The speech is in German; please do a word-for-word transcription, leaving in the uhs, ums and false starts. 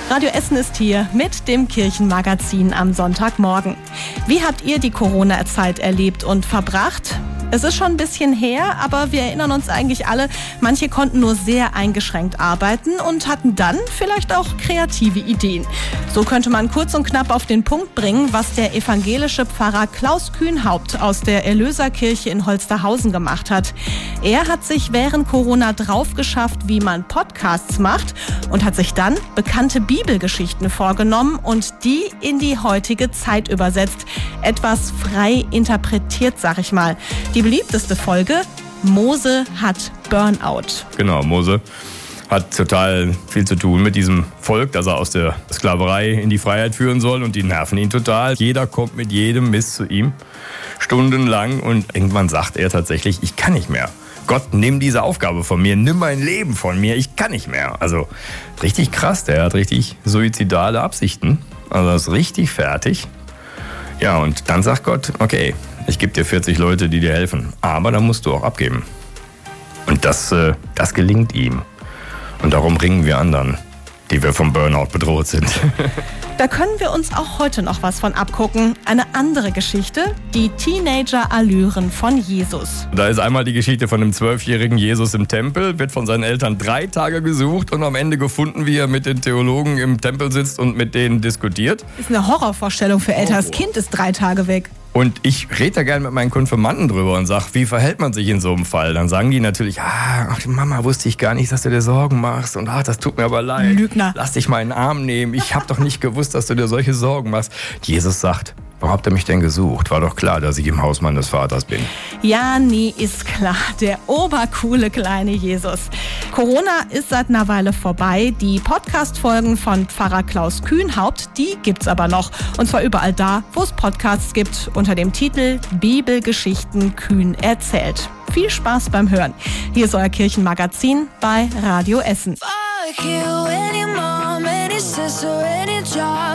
Radio Essen ist hier mit dem Kirchenmagazin am Sonntagmorgen. Wie habt ihr die Corona-Zeit erlebt und verbracht? Es ist schon ein bisschen her, aber wir erinnern uns eigentlich alle, manche konnten nur sehr eingeschränkt arbeiten und hatten dann vielleicht auch kreative Ideen. So könnte man kurz und knapp auf den Punkt bringen, was der evangelische Pfarrer Klaus Kühnhaupt aus der Erlöserkirche in Holsterhausen gemacht hat. Er hat sich während Corona drauf geschafft, wie man Podcasts macht und hat sich dann bekannte Bibelgeschichten vorgenommen und die in die heutige Zeit übersetzt. Etwas frei interpretiert, sag ich mal. Die beliebteste Folge: Mose hat Burnout. Genau, Mose hat total viel zu tun mit diesem Volk, das er aus der Sklaverei in die Freiheit führen soll, und die nerven ihn total. Jeder kommt mit jedem Mist zu ihm, stundenlang, und irgendwann sagt er tatsächlich, ich kann nicht mehr. Gott, nimm diese Aufgabe von mir, nimm mein Leben von mir, ich kann nicht mehr. Also richtig krass, der hat richtig suizidale Absichten, also ist richtig fertig. Ja, und dann sagt Gott, okay, ich gebe dir vierzig Leute, die dir helfen, aber dann musst du auch abgeben. Und das, äh, das gelingt ihm. Und darum ringen wir anderen, die wir vom Burnout bedroht sind. Da können wir uns auch heute noch was von abgucken. Eine andere Geschichte, die Teenager-Allüren von Jesus. Da ist einmal die Geschichte von einem zwölfjährigen Jesus im Tempel, wird von seinen Eltern drei Tage gesucht und am Ende gefunden, wie er mit den Theologen im Tempel sitzt und mit denen diskutiert. Ist eine Horrorvorstellung für Eltern. Das Kind ist drei Tage weg. Und ich rede da gerne mit meinen Konfirmanden drüber und sage, wie verhält man sich in so einem Fall? Dann sagen die natürlich, ah, ach, Mama, wusste ich gar nicht, dass du dir Sorgen machst. Und ach, das tut mir aber leid. Lügner. Lass dich mal in den Arm nehmen. Ich habe doch nicht gewusst, dass du dir solche Sorgen machst. Jesus sagt, warum habt ihr mich denn gesucht? War doch klar, dass ich im Haus meines Vaters bin. Ja, nee, ist klar. Der obercoole kleine Jesus. Corona ist seit einer Weile vorbei. Die Podcast-Folgen von Pfarrer Klaus Kühnhaupt, die gibt's aber noch. Und zwar überall da, wo es Podcasts gibt, unter dem Titel Bibelgeschichten Kühn erzählt. Viel Spaß beim Hören. Hier ist euer Kirchenmagazin bei Radio Essen.